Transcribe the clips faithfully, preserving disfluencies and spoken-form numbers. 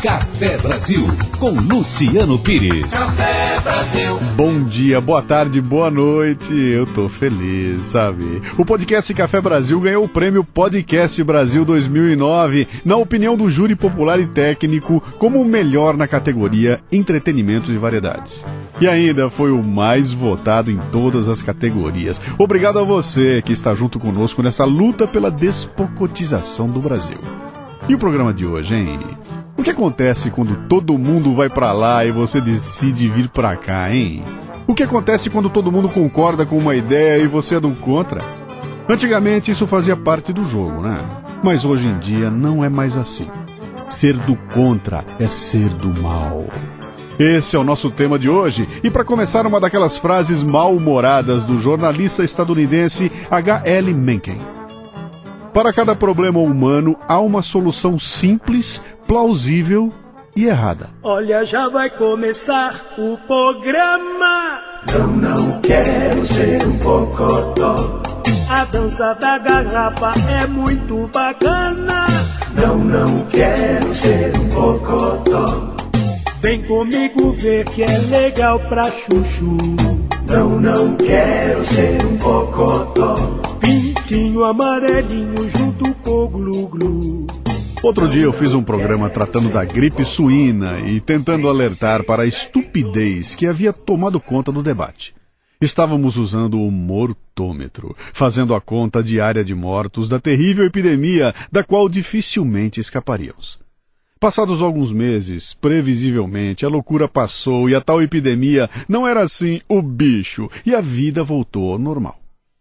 Café Brasil, com Luciano Pires. Café Brasil. Bom dia, boa tarde, boa noite. Eu tô feliz, sabe? O podcast Café Brasil ganhou o prêmio Podcast Brasil dois mil e nove, na opinião do júri popular e técnico, como o melhor na categoria Entretenimento e Variedades. E ainda foi o mais votado em todas as categorias. Obrigado a você que está junto conosco nessa luta pela despocotização do Brasil. E o programa de hoje, hein? O que acontece quando todo mundo vai pra lá e você decide vir pra cá, hein? O que acontece quando todo mundo concorda com uma ideia e você é do contra? Antigamente isso fazia parte do jogo, né? Mas hoje em dia não é mais assim. Ser do contra é ser do mal. Esse é o nosso tema de hoje, e para começar, uma daquelas frases mal-humoradas do jornalista estadunidense H L Mencken. Para cada problema humano, há uma solução simples, plausível e errada. Olha, já vai começar o programa. Não, não quero ser um bocodó. A dança da garrafa é muito bacana. Não, não quero ser um bocodó. Vem comigo ver que é legal pra chuchu. Não, não quero ser um bocodó. Pintinho amarelinho junto com glu-glu. Outro dia eu fiz um programa tratando da gripe suína e tentando alertar para a estupidez que havia tomado conta do debate. Estávamos usando o mortômetro, fazendo a conta diária de mortos da terrível epidemia da qual dificilmente escaparíamos. Passados alguns meses, previsivelmente, a loucura passou e a tal epidemia não era assim o bicho e a vida voltou ao normal.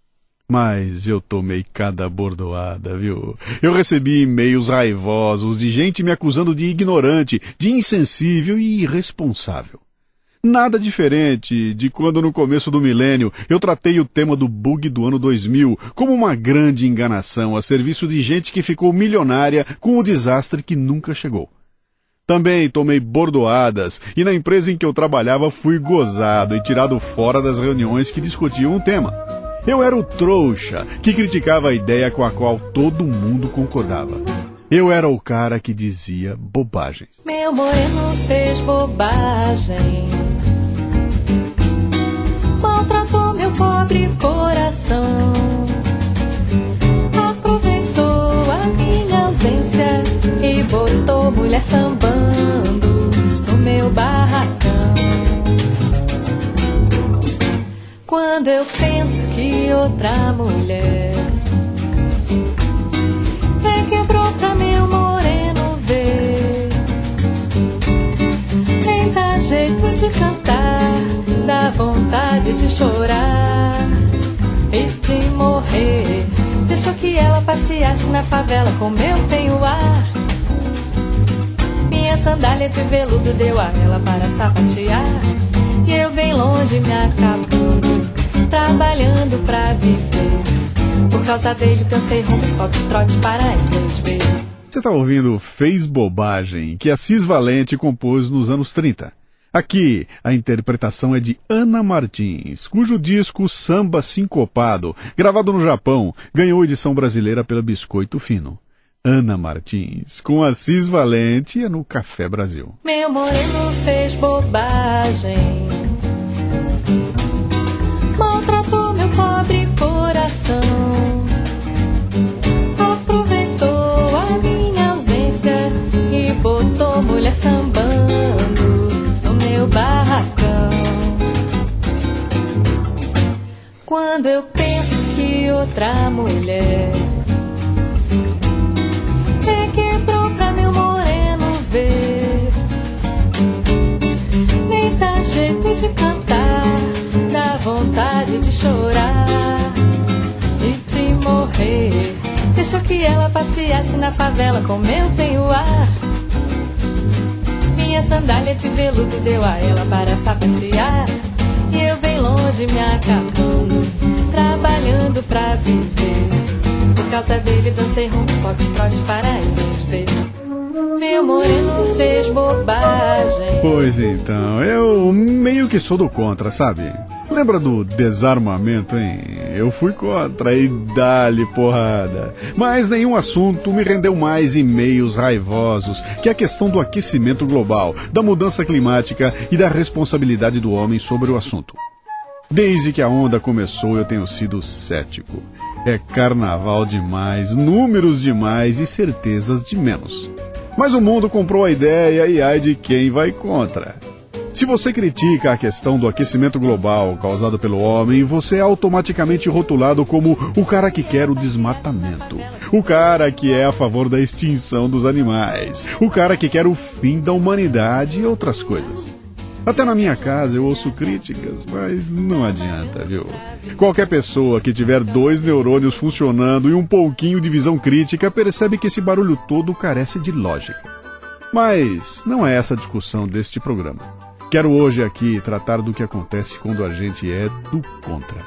Mas eu tomei cada bordoada, viu? Eu recebi e-mails raivosos de gente me acusando de ignorante, de insensível e irresponsável. Nada diferente de quando no começo do milênio eu tratei o tema do bug do ano dois mil como uma grande enganação a serviço de gente que ficou milionária com o desastre que nunca chegou. Também tomei bordoadas e na empresa em que eu trabalhava fui gozado e tirado fora das reuniões que discutiam o tema. Eu era o trouxa que criticava a ideia com a qual todo mundo concordava. Eu era o cara que dizia bobagens. Meu moreno fez bobagem, maltratou meu pobre coração, aproveitou a minha ausência e botou mulher sambando no meu barracão. Quando eu penso que outra mulher requebrou pra meu moreno ver, nem dá jeito de cantar, dá vontade de chorar e de morrer. Deixou que ela passeasse na favela com meu penhoar. Minha sandália de veludo deu a ela para sapatear. E eu bem longe me acabando, trabalhando pra viver. Por causa dele cansei rumo, foxtrot para inglês ver. Você está ouvindo Fez Bobagem, que a Cis Valente compôs nos anos trinta. Aqui, a interpretação é de Ana Martins, cujo disco Samba Sincopado, gravado no Japão, ganhou edição brasileira pela Biscoito Fino. Ana Martins, com a Cis Valente, é no Café Brasil. Meu moreno fez bobagem, maltratou meu pobre coração, aproveitou a minha ausência e botou mulher sambando no meu barracão. Quando eu penso que outra mulher requebrou pra meu moreno ver, nem dá jeito de cantar, dá vontade de chorar e de morrer. Deixou que ela passeasse na favela com meu penhoar. Minha sandália de veludo deu a ela para sapatear. E eu bem longe me acabando, trabalhando pra viver. Por causa dele dancei rumo, foxtrot para inglês ver. Meu moreno fez bobagem. Pois então, eu meio que sou do contra, sabe? Lembra do desarmamento, hein? Eu fui contra e dá-lhe porrada. Mas nenhum assunto me rendeu mais e-mails raivosos que a questão do aquecimento global, da mudança climática e da responsabilidade do homem sobre o assunto. Desde que a onda começou, eu tenho sido cético. É carnaval demais, números demais e certezas de menos. Mas o mundo comprou a ideia e ai de quem vai contra. Se você critica a questão do aquecimento global causado pelo homem, você é automaticamente rotulado como o cara que quer o desmatamento, o cara que é a favor da extinção dos animais, o cara que quer o fim da humanidade e outras coisas. Até na minha casa eu ouço críticas, mas não adianta, viu? Qualquer pessoa que tiver dois neurônios funcionando e um pouquinho de visão crítica percebe que esse barulho todo carece de lógica. Mas não é essa a discussão deste programa. Quero hoje aqui tratar do que acontece quando a gente é do contra.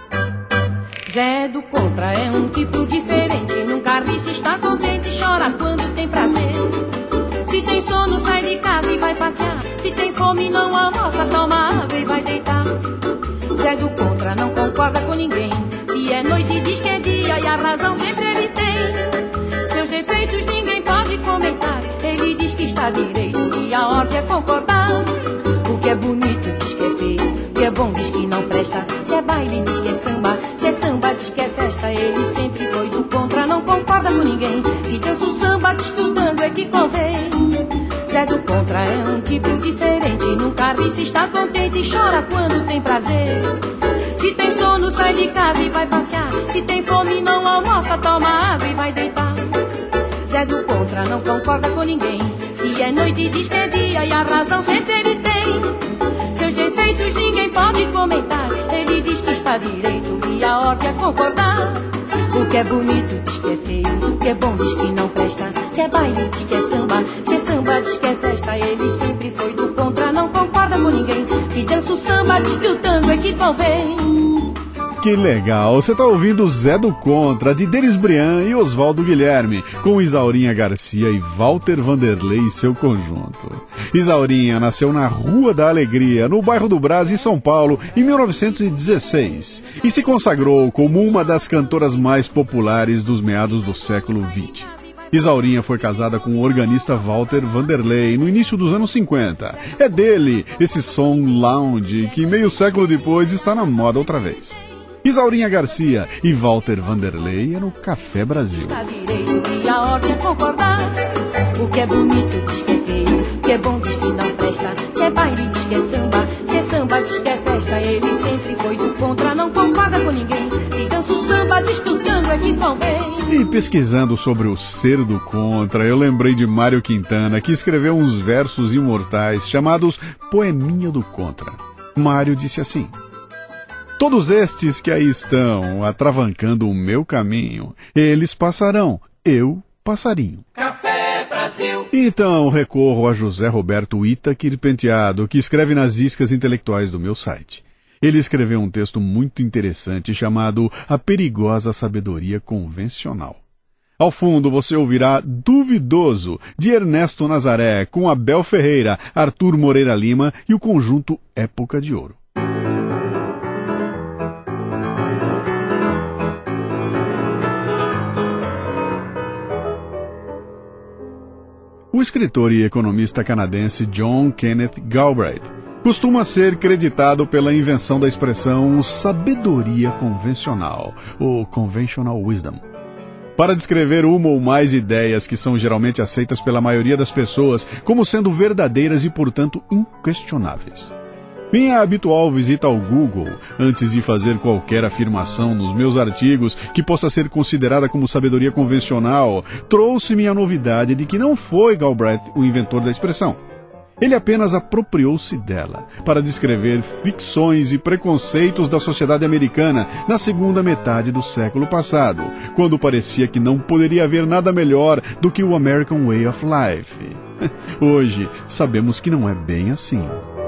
Zé do contra é um tipo diferente. Nunca ri se está contente, chora quando tem prazer. Se tem sono, sai de casa e vai passear. Se tem fome, não almoça, toma água e vai deitar. Zé do contra não concorda com ninguém. Se é noite, diz que é dia e a razão sempre ele tem. Seus defeitos ninguém pode comentar. Ele diz que está direito e a ordem é concordar. O que é bonito diz que é feio, o que é bom diz que não presta. Se é baile diz que é samba, se é samba diz que é festa. Ele sempre foi do contra, não concorda com ninguém. Se dança o samba disputando é que convém. Zé do contra é um tipo diferente. Nunca ri se está contente e chora quando tem prazer. Se tem sono sai de casa e vai passear. Se tem fome não almoça, toma água e vai deitar. Zé do contra não concorda com ninguém. Se é noite diz que é dia e a razão sempre ele tem. Seus defeitos ninguém pode comentar. Ele diz que está direito e a ordem é concordar. O que é bonito diz que é feio, o que é bom diz que não presta. Se é baile diz que é samba, se é samba diz que é festa. Ele sempre foi do contra, não concorda com ninguém. Se dança o samba diz que o tango é que convém. Que legal, você está ouvindo Zé do Contra, de Denis Briand e Oswaldo Guilherme, com Isaurinha Garcia e Walter Vanderlei e seu conjunto. Isaurinha nasceu na Rua da Alegria, no bairro do Brás, em São Paulo, em mil novecentos e dezesseis, e se consagrou como uma das cantoras mais populares dos meados do século vinte. Isaurinha foi casada com o organista Walter Vanderlei no início dos anos cinquenta. É dele esse som lounge que meio século depois está na moda outra vez. Isaurinha Garcia e Walter Vanderlei é no Café Brasil. Está direito e a ordem é concordar. O que é bonito diz que é feio, o que é bom diz que não presta. Se é baile diz que é samba, se é samba diz que é festa. Ele sempre foi do contra, não concorda com ninguém. Se dança o samba diz que o tango é que convém. E pesquisando sobre o ser do contra, eu lembrei de Mário Quintana, que escreveu uns versos imortais chamados Poeminha do Contra. Mário disse assim: todos estes que aí estão, atravancando o meu caminho, eles passarão, eu passarinho. Café Brasil. Então recorro a José Roberto Itaquir Penteado, que escreve nas iscas intelectuais do meu site. Ele escreveu um texto muito interessante chamado A Perigosa Sabedoria Convencional. Ao fundo você ouvirá Duvidoso, de Ernesto Nazaré, com Abel Ferreira, Arthur Moreira Lima e o conjunto Época de Ouro. O escritor e economista canadense John Kenneth Galbraith costuma ser creditado pela invenção da expressão sabedoria convencional, ou conventional wisdom, para descrever uma ou mais ideias que são geralmente aceitas pela maioria das pessoas como sendo verdadeiras e, portanto, inquestionáveis. Minha habitual visita ao Google, antes de fazer qualquer afirmação nos meus artigos que possa ser considerada como sabedoria convencional, trouxe-me a novidade de que não foi Galbraith o inventor da expressão. Ele apenas apropriou-se dela para descrever ficções e preconceitos da sociedade americana na segunda metade do século passado, quando parecia que não poderia haver nada melhor do que o American Way of Life. Hoje, sabemos que não é bem assim.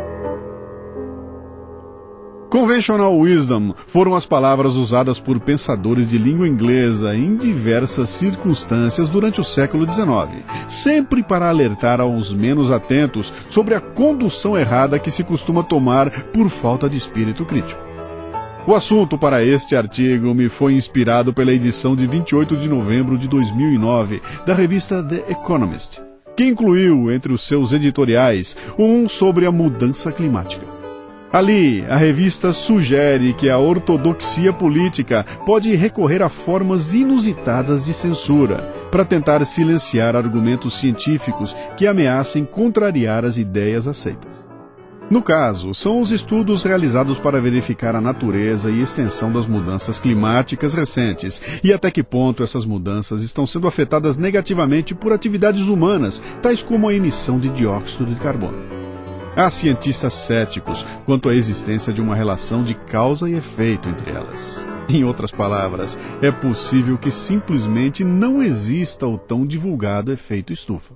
Conventional wisdom foram as palavras usadas por pensadores de língua inglesa em diversas circunstâncias durante o século dezenove, sempre para alertar aos menos atentos sobre a condução errada que se costuma tomar por falta de espírito crítico. O assunto para este artigo me foi inspirado pela edição de vinte e oito de novembro de dois mil e nove da revista The Economist, que incluiu entre os seus editoriais um sobre a mudança climática. Ali, a revista sugere que a ortodoxia política pode recorrer a formas inusitadas de censura para tentar silenciar argumentos científicos que ameacem contrariar as ideias aceitas. No caso, são os estudos realizados para verificar a natureza e extensão das mudanças climáticas recentes e até que ponto essas mudanças estão sendo afetadas negativamente por atividades humanas, tais como a emissão de dióxido de carbono. Há cientistas céticos quanto à existência de uma relação de causa e efeito entre elas. Em outras palavras, é possível que simplesmente não exista o tão divulgado efeito estufa.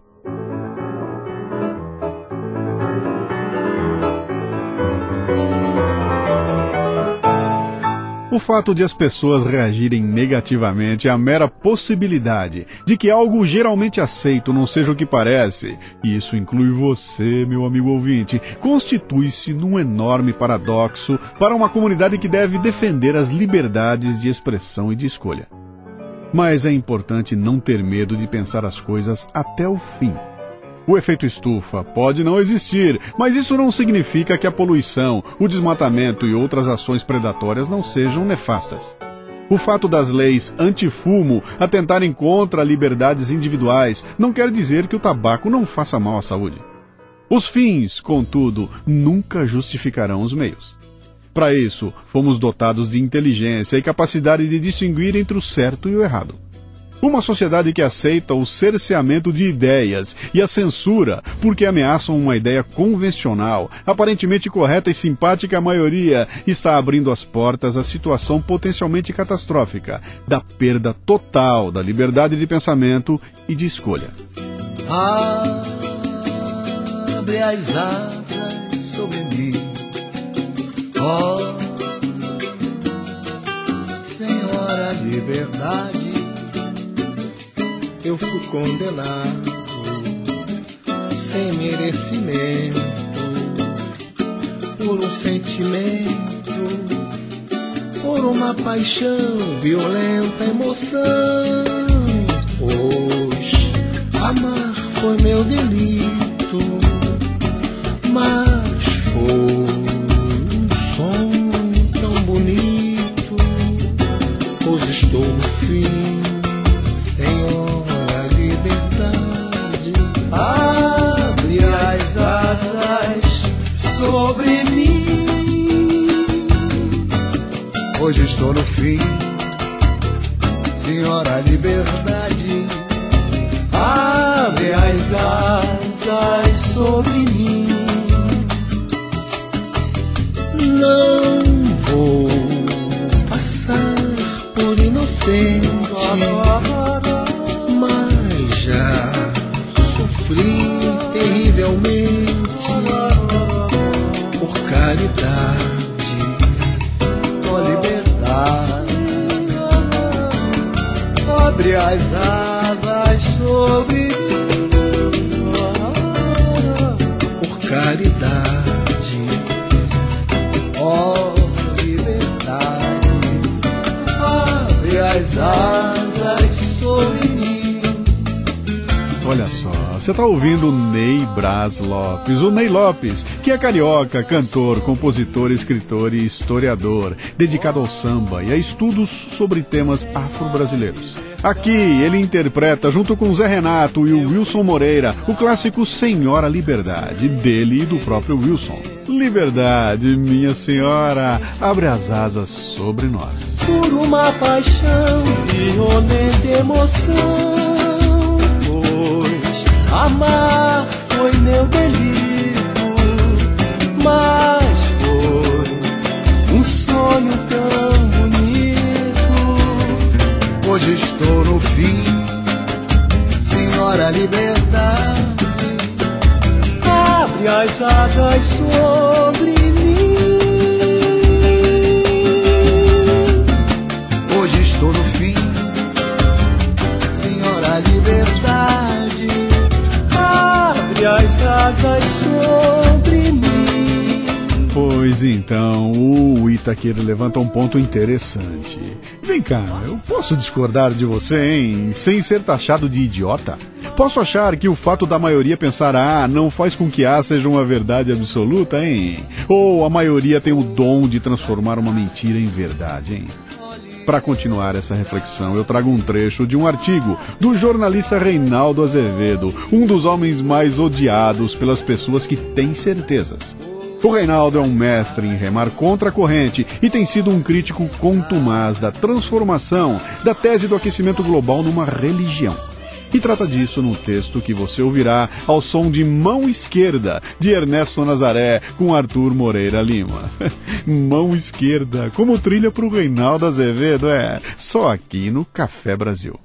O fato de as pessoas reagirem negativamente à mera possibilidade de que algo geralmente aceito não seja o que parece, e isso inclui você, meu amigo ouvinte, constitui-se num enorme paradoxo para uma comunidade que deve defender as liberdades de expressão e de escolha. Mas é importante não ter medo de pensar as coisas até o fim. O efeito estufa pode não existir, mas isso não significa que a poluição, o desmatamento e outras ações predatórias não sejam nefastas. O fato das leis antifumo atentarem contra liberdades individuais não quer dizer que o tabaco não faça mal à saúde. Os fins, contudo, nunca justificarão os meios. Para isso, fomos dotados de inteligência e capacidade de distinguir entre o certo e o errado. Uma sociedade que aceita o cerceamento de ideias e a censura porque ameaçam uma ideia convencional, aparentemente correta e simpática à maioria, está abrindo as portas à situação potencialmente catastrófica da perda total da liberdade de pensamento e de escolha. Abre as asas sobre mim, ó Senhora Liberdade. Eu fui condenado sem merecimento por um sentimento, por uma paixão, violenta emoção. Pois amar foi meu delito, mas foi um sonho tão bonito. Pois estou no fim, Senhor. Abre as asas sobre mim. Hoje estou no fim, Senhora Liberdade. Abre as asas sobre mim. Não vou passar por inocente, mas já sofri terrivelmente por caridade, por liberdade. Abre as asas sobre mim, por caridade, ó liberdade. Abre as asas sobre mim. Olha só, você está ouvindo o Ney Braz Lopes, o Ney Lopes, que é carioca, cantor, compositor, escritor e historiador, dedicado ao samba e a estudos sobre temas afro-brasileiros. Aqui ele interpreta, junto com Zé Renato e o Wilson Moreira, o clássico Senhora Liberdade, dele e do próprio Wilson. Liberdade, minha senhora, abre as asas sobre nós. Por uma paixão, violenta emoção, pois amar foi meu delito, mas foi um sonho tão bonito. Hoje estou no fim, Senhora Liberdade. Abre as asas sobre mim. Hoje estou no fim, Senhora Liberdade. Abre as asas sobre mim. Pois então, o Itaqueiro levanta um ponto interessante. Vem cá, eu posso discordar de você, hein? Sem ser taxado de idiota? Posso achar que o fato da maioria pensar A não faz com que A seja uma verdade absoluta, hein? Ou a maioria tem o dom de transformar uma mentira em verdade, hein? Para continuar essa reflexão, eu trago um trecho de um artigo do jornalista Reinaldo Azevedo, um dos homens mais odiados pelas pessoas que têm certezas. O Reinaldo é um mestre em remar contra a corrente e tem sido um crítico contumaz da transformação da tese do aquecimento global numa religião. E trata disso num texto que você ouvirá ao som de Mão Esquerda, de Ernesto Nazaré, com Arthur Moreira Lima. Mão Esquerda, como trilha para o Reinaldo Azevedo, é só aqui no Café Brasil.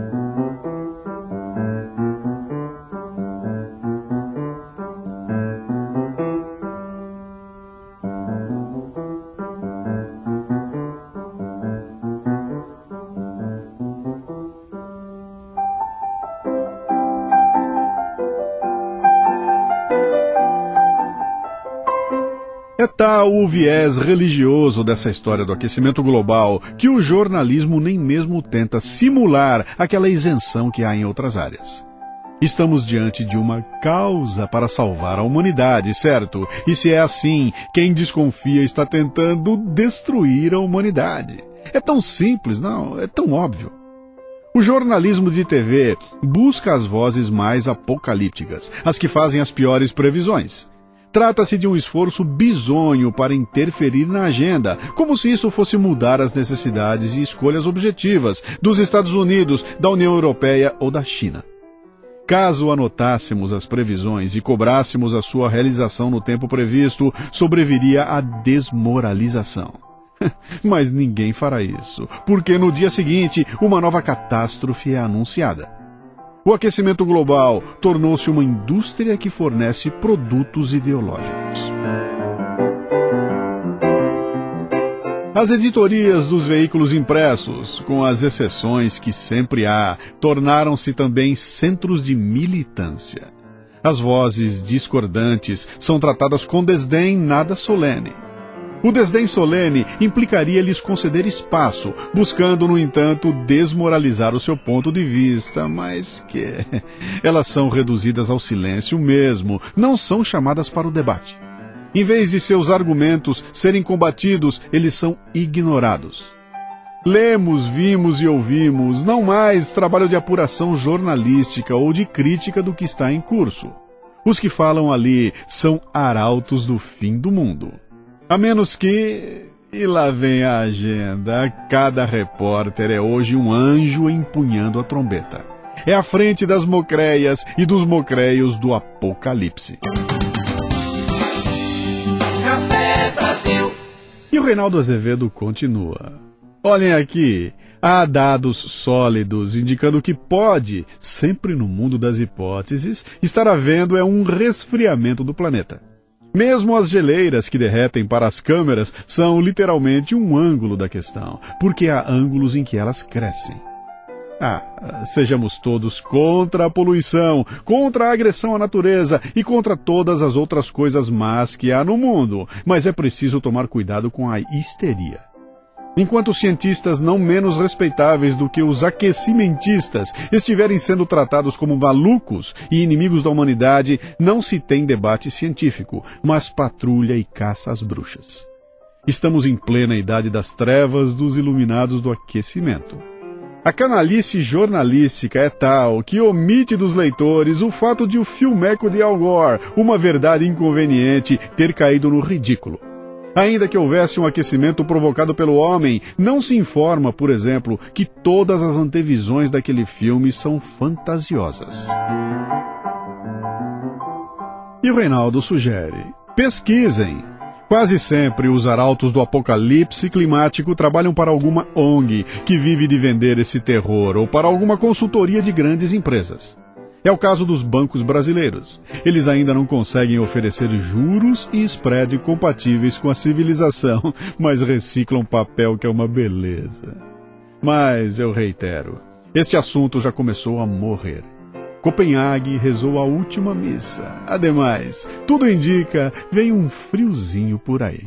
É tal o viés religioso dessa história do aquecimento global que o jornalismo nem mesmo tenta simular aquela isenção que há em outras áreas. Estamos diante de uma causa para salvar a humanidade, certo? E se é assim, quem desconfia está tentando destruir a humanidade. É tão simples, não? É tão óbvio. O jornalismo de T V busca as vozes mais apocalípticas, as que fazem as piores previsões. Trata-se de um esforço bizonho para interferir na agenda, como se isso fosse mudar as necessidades e escolhas objetivas dos Estados Unidos, da União Europeia ou da China. Caso anotássemos as previsões e cobrássemos a sua realização no tempo previsto, sobreviria a desmoralização. Mas ninguém fará isso, porque no dia seguinte uma nova catástrofe é anunciada. O aquecimento global tornou-se uma indústria que fornece produtos ideológicos. As editorias dos veículos impressos, com as exceções que sempre há, tornaram-se também centros de militância. As vozes discordantes são tratadas com desdém nada solene. O desdém solene implicaria lhes conceder espaço, buscando, no entanto, desmoralizar o seu ponto de vista, mas que elas são reduzidas ao silêncio mesmo, não são chamadas para o debate. Em vez de seus argumentos serem combatidos, eles são ignorados. Lemos, vimos e ouvimos, não mais trabalho de apuração jornalística ou de crítica do que está em curso. Os que falam ali são arautos do fim do mundo. A menos que... E lá vem a agenda. Cada repórter é hoje um anjo empunhando a trombeta. É à frente das mocreias e dos mocreios do apocalipse. Café Brasil. E o Reinaldo Azevedo continua. Olhem aqui, há dados sólidos indicando que pode, sempre no mundo das hipóteses, estar havendo é um resfriamento do planeta. Mesmo as geleiras que derretem para as câmeras são literalmente um ângulo da questão, porque há ângulos em que elas crescem. Ah, sejamos todos contra a poluição, contra a agressão à natureza e contra todas as outras coisas más que há no mundo, mas é preciso tomar cuidado com a histeria. Enquanto os cientistas não menos respeitáveis do que os aquecimentistas estiverem sendo tratados como malucos e inimigos da humanidade, não se tem debate científico, mas patrulha e caça às bruxas. Estamos em plena idade das trevas dos iluminados do aquecimento. A canalice jornalística é tal que omite dos leitores o fato de o filmeco de Al Gore, uma verdade inconveniente, ter caído no ridículo. Ainda que houvesse um aquecimento provocado pelo homem, não se informa, por exemplo, que todas as antevisões daquele filme são fantasiosas. E o Reinaldo sugere: pesquisem. Quase sempre os arautos do apocalipse climático trabalham para alguma O N G que vive de vender esse terror ou para alguma consultoria de grandes empresas. É o caso dos bancos brasileiros. Eles ainda não conseguem oferecer juros e spread compatíveis com a civilização, mas reciclam papel que é uma beleza. Mas, eu reitero, este assunto já começou a morrer. Copenhague rezou a última missa. Ademais, tudo indica, vem um friozinho por aí.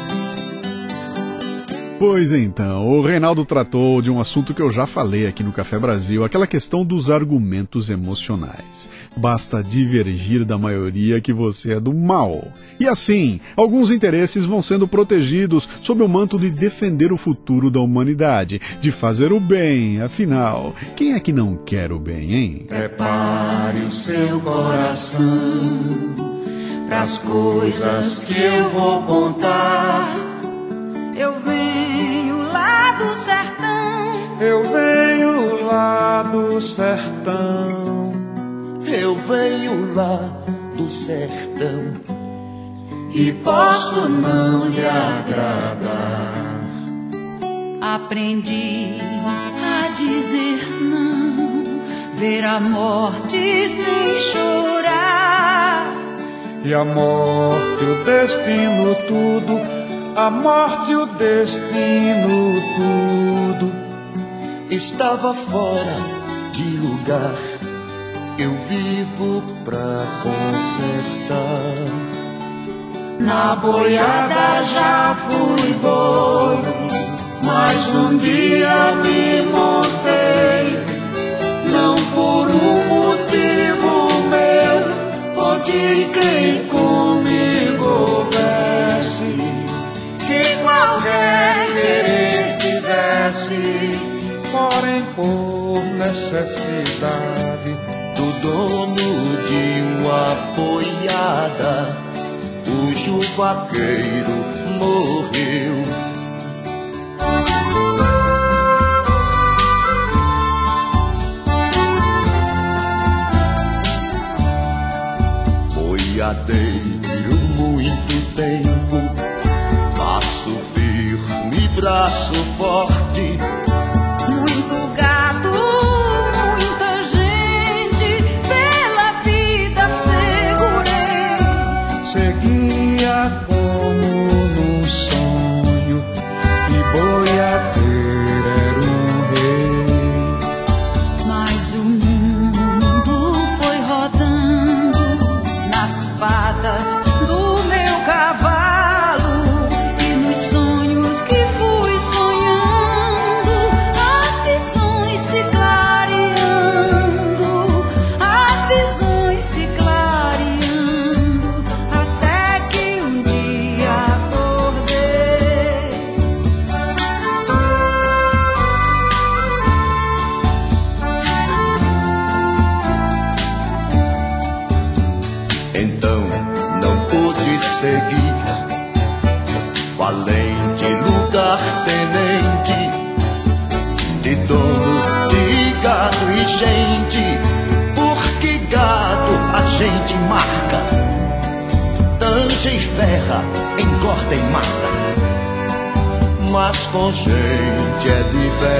Pois então, o Reinaldo tratou de um assunto que eu já falei aqui no Café Brasil, aquela questão dos argumentos emocionais. Basta divergir da maioria que você é do mal. E assim, alguns interesses vão sendo protegidos sob o manto de defender o futuro da humanidade, de fazer o bem, afinal, quem é que não quer o bem, hein? Prepare o seu coração pras coisas que eu vou contar. Eu venho lá do sertão, eu venho lá do sertão, eu venho lá do sertão e posso não lhe agradar. Aprendi a dizer não, ver a morte sem chorar. E a morte, o destino, tudo, a morte, o destino, tudo estava fora de lugar. Eu vivo pra consertar. Na boiada já fui boi, mas um dia me montei, não por um motivo meu ou de quem comigo houvesse, que qualquer querer tivesse, porém por necessidade do dono de uma boiada, cujo vaqueiro morreu. Boiadeiro muito tempo, passo firme, braço forte, muito gado, muita gente, pela vida segurei. Seguia como num sonho, e boiadeiro era um rei. Mas o mundo foi rodando nas patas do meu cavalo, e nos sonhos que fui sonhando, as visões se clareando, as visões se clareando, até que um dia acordei. Então não pude seguir, valente lugar tenente, de dono de gado e gente, porque gado a gente marca, tanja e ferra, engorda e mata, mas com gente é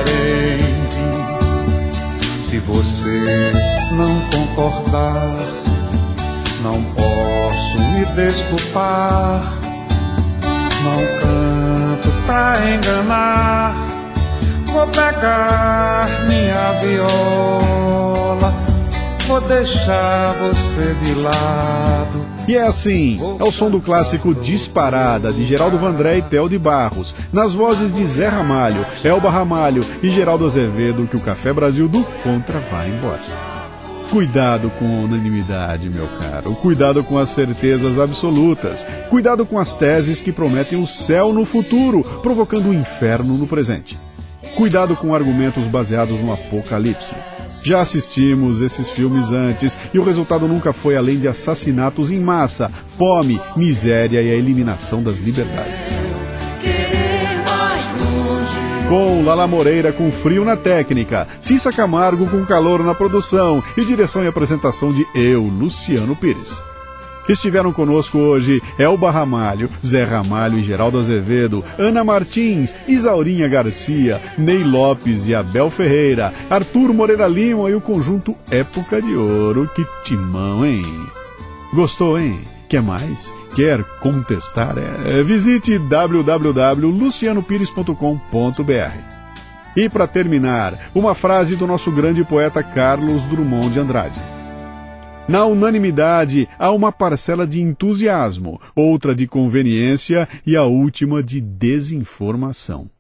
diferente. Se você não concordar, não posso me desculpar. Não canto pra enganar, vou pegar minha viola, vou deixar você de lado. E é assim, é o som do clássico Disparada, de Geraldo Vandré e Theo de Barros, nas vozes de Zé Ramalho, Elba Ramalho e Geraldo Azevedo, que o Café Brasil do Contra vai embora. Cuidado com a unanimidade, meu caro. Cuidado com as certezas absolutas. Cuidado com as teses que prometem o céu no futuro, provocando o inferno no presente. Cuidado com argumentos baseados no apocalipse. Já assistimos esses filmes antes e o resultado nunca foi além de assassinatos em massa, fome, miséria e a eliminação das liberdades. Com Lala Moreira com frio na técnica, Cissa Camargo com calor na produção e direção e apresentação de eu, Luciano Pires. Estiveram conosco hoje Elba Ramalho, Zé Ramalho e Geraldo Azevedo, Ana Martins, Isaurinha Garcia, Ney Lopes e Abel Ferreira, Arthur Moreira Lima e o conjunto Época de Ouro. Que timão, hein? Gostou, hein? Quer mais? Quer contestar? É, visite w w w ponto luciano pires ponto com ponto b r. E para terminar, uma frase do nosso grande poeta Carlos Drummond de Andrade. Na unanimidade, há uma parcela de entusiasmo, outra de conveniência e a última de desinformação.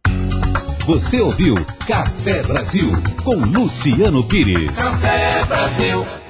Você ouviu Café Brasil com Luciano Pires. Café Brasil.